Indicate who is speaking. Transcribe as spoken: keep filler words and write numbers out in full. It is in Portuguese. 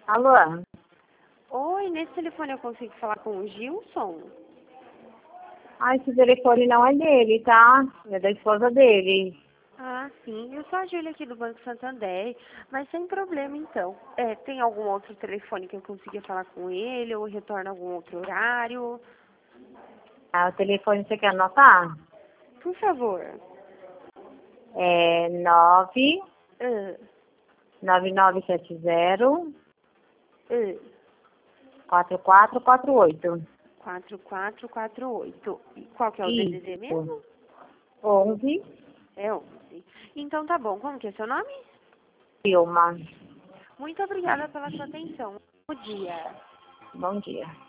Speaker 1: Alô?
Speaker 2: Oi, nesse telefone eu consigo falar com o Gilson?
Speaker 1: Ah, esse telefone não é dele, tá? É da esposa dele.
Speaker 2: Ah, sim. Eu sou a Júlia aqui do Banco Santander, mas sem problema então. É, tem algum outro telefone que eu consiga falar com ele ou retorna algum outro horário?
Speaker 1: Ah, o telefone você quer anotar?
Speaker 2: Por favor.
Speaker 1: É nove
Speaker 2: Ah,
Speaker 1: nove nove sete zero
Speaker 2: ah,
Speaker 1: quatro quatro quatro oito.
Speaker 2: quatro quatro quatro oito. E qual que é o D D D
Speaker 1: Isso.
Speaker 2: mesmo?
Speaker 1: onze.
Speaker 2: É onze. Então tá bom. Como que é seu nome?
Speaker 1: Vilma.
Speaker 2: Muito obrigada pela sua atenção. Bom dia.
Speaker 1: Bom dia.